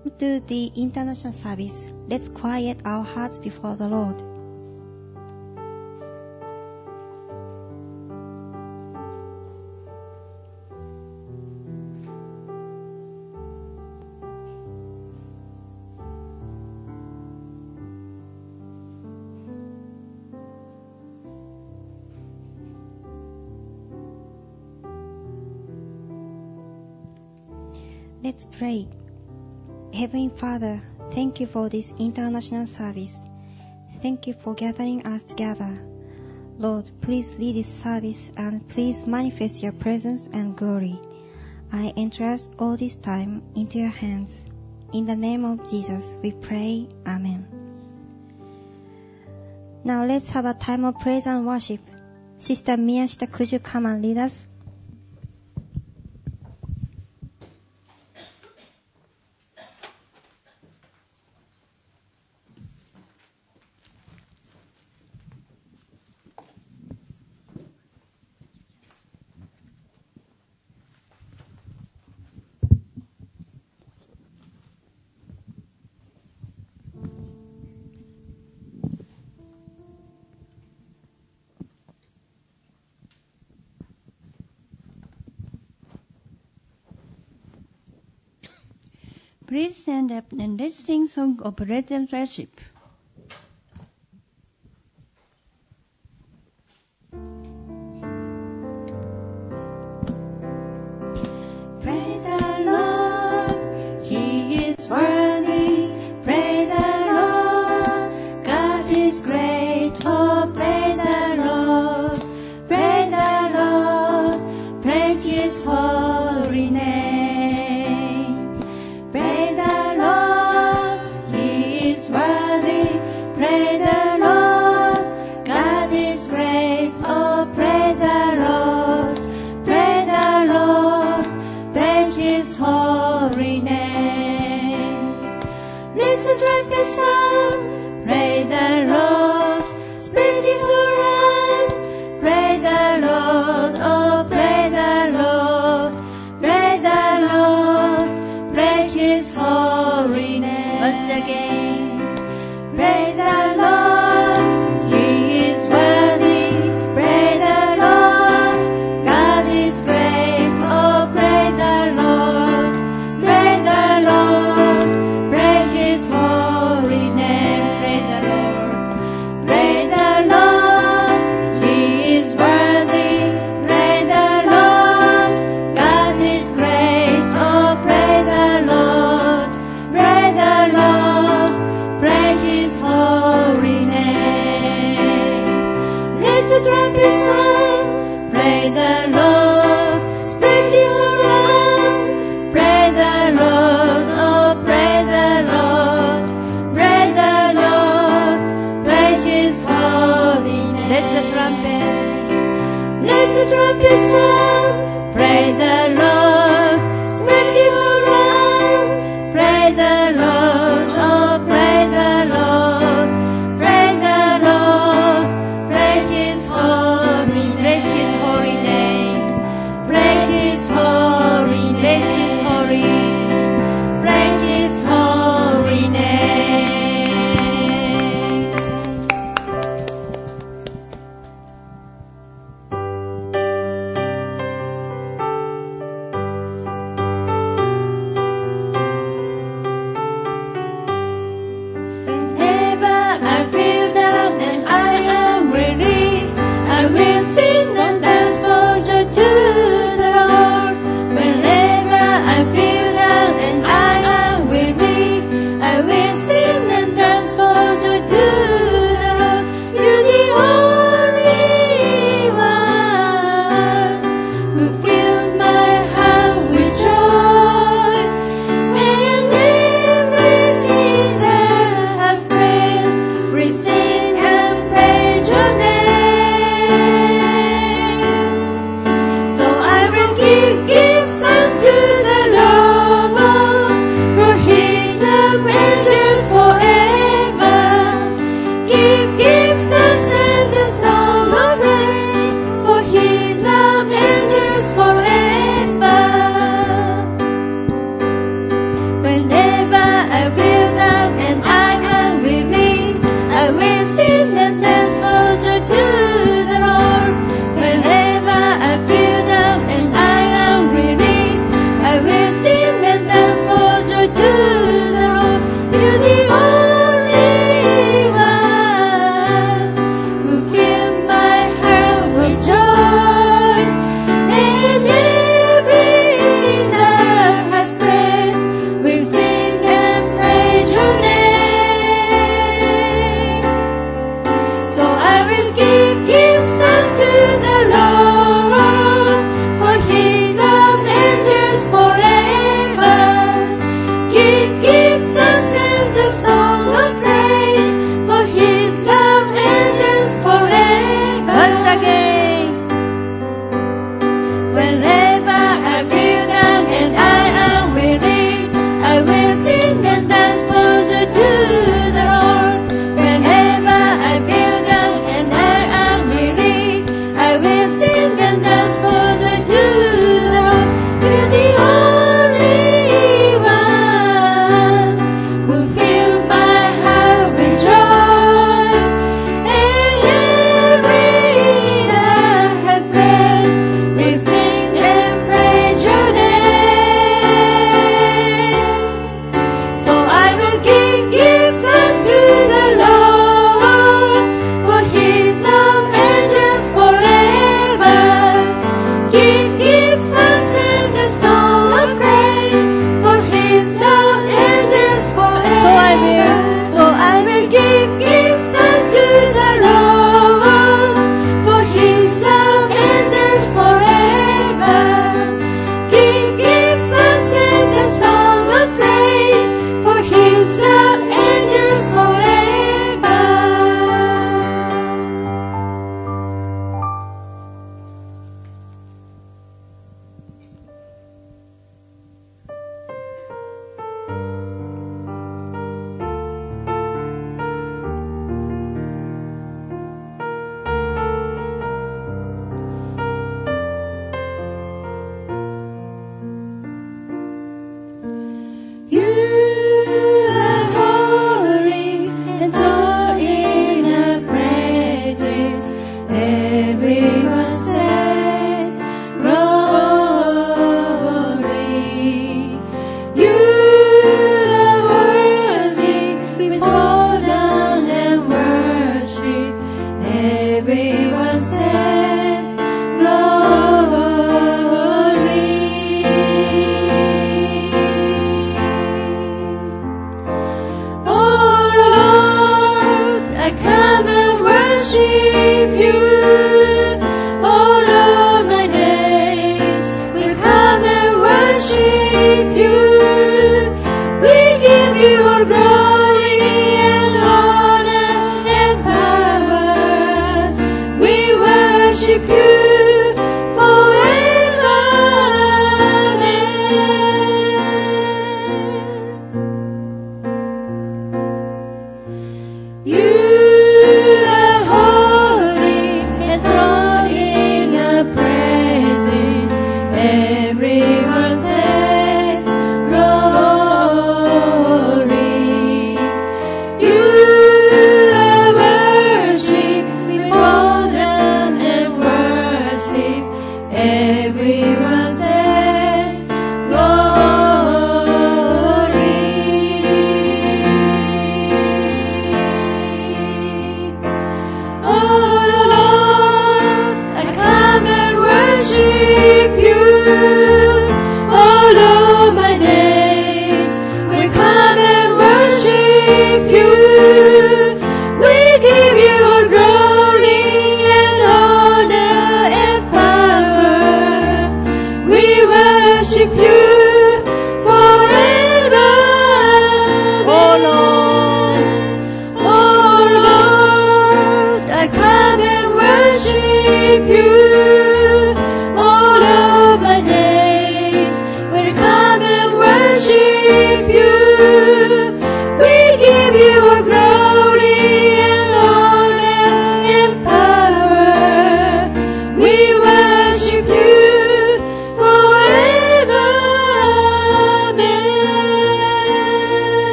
To the international service, let's quiet our hearts before the Lord. Let's pray. Heavenly Father, thank you for this international service. Thank you for gathering us together. Lord, please lead this service and please manifest your presence and glory. I entrust all this time into your hands. In the name of Jesus, we pray. Amen. Now let's have a time of praise and worship. Sister Miyashita, could you come and lead us? Please stand up and let's sing song of praise and worship. Praise the Lord, He is worthy. Praise the Lord, God is great. Oh, praise the Lord, praise the Lord, praise His holy name. Praise the Lord, He is worthy. Praise the Lord, God is great. Oh, praise the Lord, praise the Lord, praise His holy name. Let's trumpet sound, praise the Lord, Spirit is around. Praise the Lord, oh, praise the Lord, praise the Lord, praise His holy name. Once again, praise the Lord, He is worthy. Praise the Lord, God is great. Oh, praise the Lord, praise the Lord, praise His holy name. Praise the Lord, praise the Lord, He is worthy. Praise the Lord, God is great. Oh, praise the Lord, praise the Lord, praise His holy name. Let's trumpet sound, praise the Lord, Spirit is around. Praise the Lord, oh, praise the Lord, praise the Lord, praise His holy name. Let the trumpet sound, praise the Lord, Spirit is around. Praise the Lord, oh, praise the Lord, praise the Lord, praise His holy name. Praise His holy name. Praise His holy name. Praise His holy name. Praise His holy name.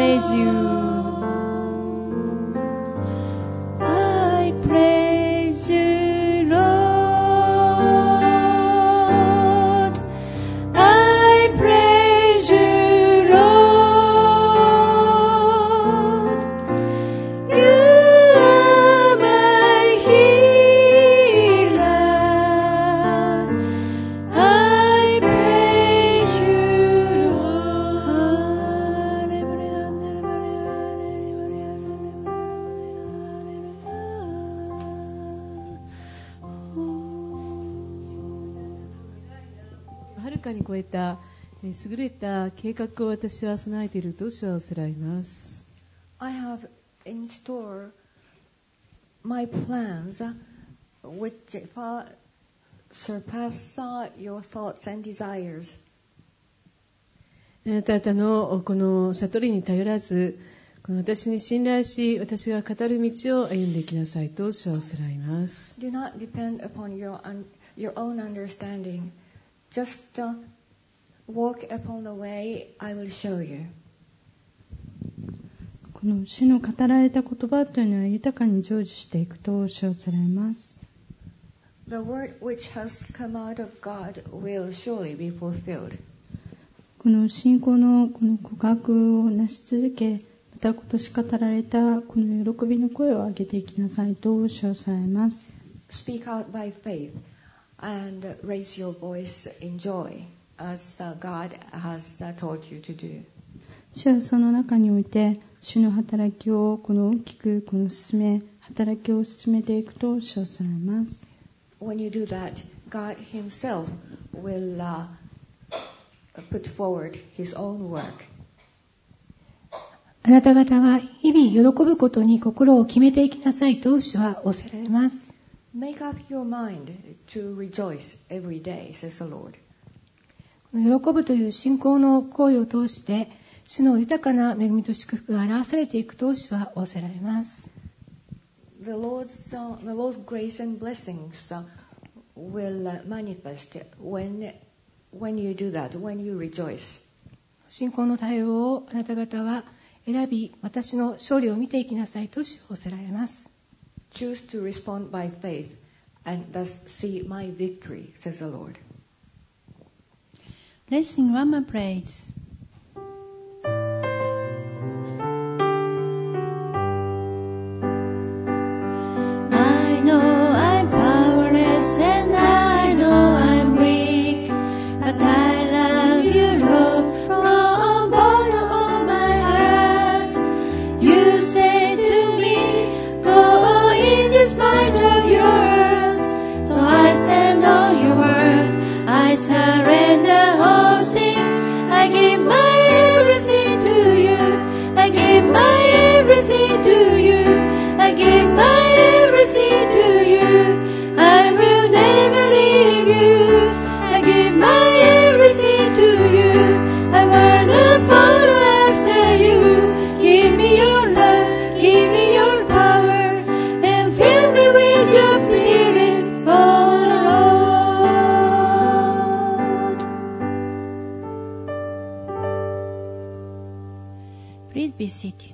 praise you. I praise you, Lord. I praise you, Lord. You are my healer. I praise you, Lord. はるかに超えた優れた計画を私は備えていると主はおせらいます。 I have in store my plans which far surpass your thoughts and desires. あなた方のこの悟りに頼らず、この私に信頼し、私が語る道を歩んでいきなさいと主はおせらいます。 Do not depend upon your own understanding. Just walk upon the way I will show you. この主の語られた言葉というのは豊かに成就していくと称されます。 The word which has come out of God will surely be fulfilled. この信仰のこの告白をなし続け、また今年語られたこの喜びの声を上げていきなさいと称されます。 Speak out by faith and raise your voice in joy as God has taught you to do. 主はその中において主の働きをこの大きくこの働きを進めていくと称されます。 When you do that, God Himself will put forward His own work. あなた方は日々喜ぶことに心を決めていきなさいと主は仰せられます。 Make up your mind to rejoice every day, says the Lord. 喜ぶという信仰の行為を通して主の豊かな恵みと祝福が表されていくと主は仰せられます。 The Lord's grace and blessings will manifest when you do that, when you rejoice. 信仰の対応をあなた方は選び、私の勝利を見ていきなさいと主は仰せられます。 Choose to respond by faith and thus see my victory, says the Lord. Let's sing one more praise. I know I'm powerless and I know I'm weak, but I love you, Lord, from bottom of my heart. You say to me, go in this might of yours. So I stand on your word. I surrender all things. I give my everything to you. I give my everything to you. I give my everything to you. I will never leave you. I give my everything to you. I wanna follow after you. Give me your love, give me your power, and fill me with your spirit, oh Lord. Please be seated.